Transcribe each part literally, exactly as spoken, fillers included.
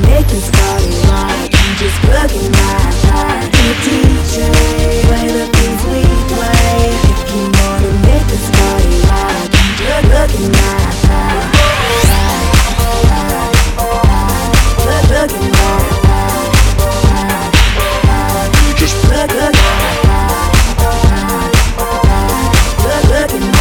make this party rock, you just boogie my heart. The D J, play the things we play. If you wanna make this party rock, you just boogie my heart. Boogie my heart. You just boogie my heart. Boogie my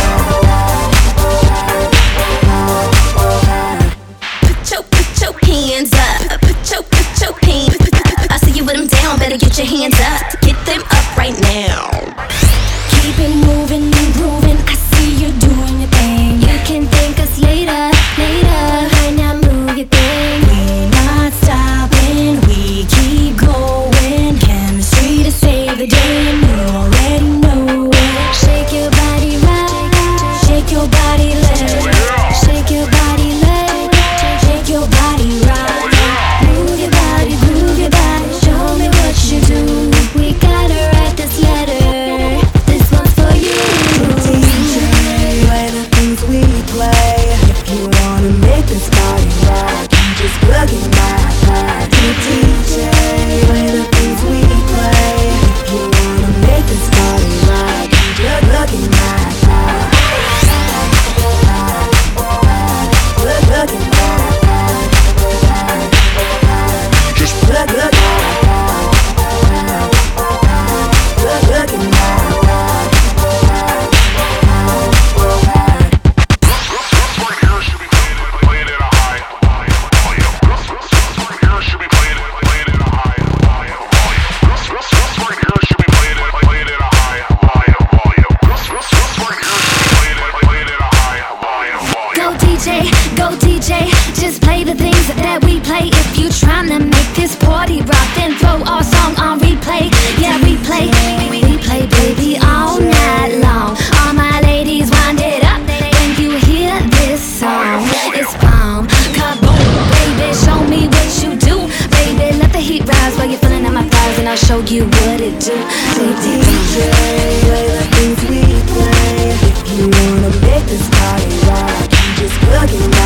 heart. Put your, put your hands up. Put your, put your hands. I see you with them down. Better get your hands up. Get them up right now. Keep it moving and grooving. I see you doing your thing. You can thank us later, later. Right now, move your thing. We not stopping. We keep going. Chemistry to save the day, and you already know it. Shake your body right. Shake your body left. Shake your body left. Shake your body right. Move your body, move your body. Show me what you do. We gotta write this letter. This one's for you. D J, play the things we play. If you wanna make this party rock, you just boogie my heart. D J, play the things we play. If you wanna make this party rock, you just boogie my heart. Boogie my heart. Just boogie my heart. Boogie my heart. Go D J, go D J, just play the things that we play. If you tryna make this party rock, then throw our song on replay. Yeah, replay, replay, baby, all night long. All my ladies wind it up when you hear this song. It's bomb, kaboom, baby, show me what you do. Baby, let the heat rise while you're feeling at my thighs, and I'll show you what it do. D J, play the things we play. If you wanna make this party rock, you just boogie my